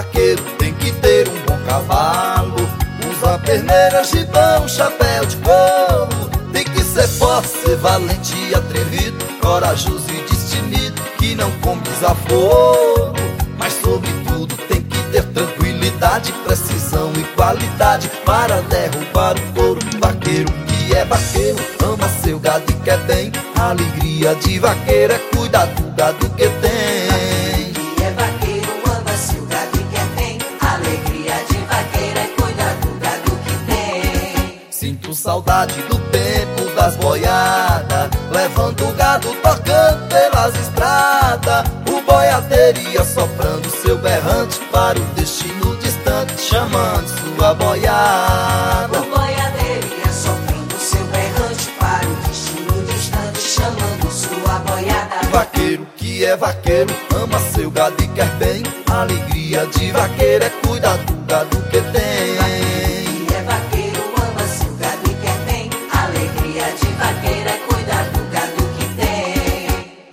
vaqueiro tem que ter um bom cavalo. Usa perneira, gibão, chapéu de couro. Tem que ser forte, ser valente e atrevido, corajoso e destemido, que não come desaforo. Mas sobretudo tem que ter tranquilidade, precisão e qualidade para derrubar o couro. Vaqueiro que é vaqueiro ama seu gado e quer bem. A alegria de vaqueiro é cuidar do gado que tem. Que é vaqueiro ama seu gado e quer bem. A alegria de vaqueiro é cuidar do gado que tem. Sinto saudade do tempo das boiadas, levando o gado tocando pelas estradas. O boiadeiro ia soprando seu berrante para o destino distante, chamando sua boiada. O boiadeiro ia soprando seu berrante para o destino distante, chamando sua boiada. Vaqueiro que é vaqueiro ama seu gado e quer bem. A alegria de vaqueiro é cuidar do gado que tem. Que é vaqueiro ama seu gado e quer bem. A alegria de vaqueiro é cuidar do gado que tem.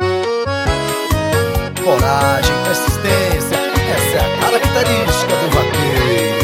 Coragem, persistência, essa é a característica do vaqueiro.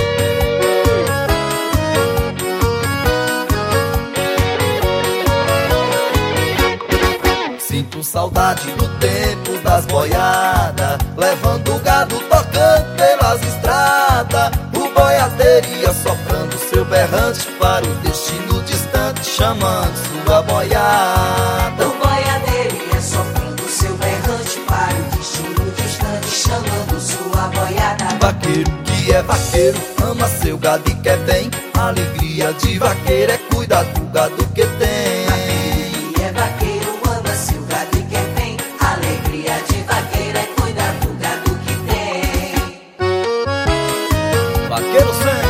Sinto saudade do tempo das boiadas, levando o gado tocando pelas estradas. O boiadeiro ia soprando seu berrante para o destino distante, chamando sua boiada. O boiadeiro ia soprando seu berrante para o destino distante, chamando sua boiada. Vaqueiro que é vaqueiro ama seu gado e quer bem. A alegria de vaqueiro é cuidar do gado que tem. Que é vaqueiro ama seu gado e quer bem. A alegria de vaqueiro é cuidar do gado que tem. Vaqueiro sempre